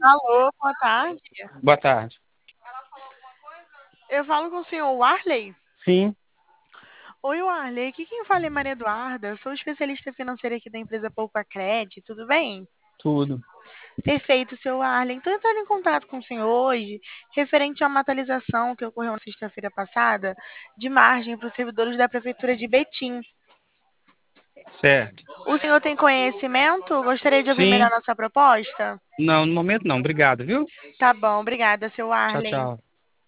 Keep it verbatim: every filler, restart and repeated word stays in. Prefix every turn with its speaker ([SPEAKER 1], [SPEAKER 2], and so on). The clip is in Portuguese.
[SPEAKER 1] Alô, boa tarde.
[SPEAKER 2] Boa tarde.
[SPEAKER 1] Eu falo com o senhor Warley?
[SPEAKER 2] Sim,
[SPEAKER 1] Oi, Warley. Aqui quem fala é Maria Eduarda. Sou especialista financeira aqui da empresa Poupa Cred. Tudo bem?
[SPEAKER 2] tudo.
[SPEAKER 1] Perfeito, seu Warley. Estou entrando em contato com o senhor hoje, referente a uma atualização que ocorreu na sexta-feira passada, de margem para os servidores da Prefeitura de Betim.
[SPEAKER 2] Certo.
[SPEAKER 1] O senhor tem conhecimento? Gostaria de ouvir melhor
[SPEAKER 2] Sim.
[SPEAKER 1] nossa proposta?
[SPEAKER 2] Não, no momento não. Obrigado, viu?
[SPEAKER 1] Tá bom, obrigada, seu
[SPEAKER 2] Tchau,
[SPEAKER 1] Warley.
[SPEAKER 2] tchau.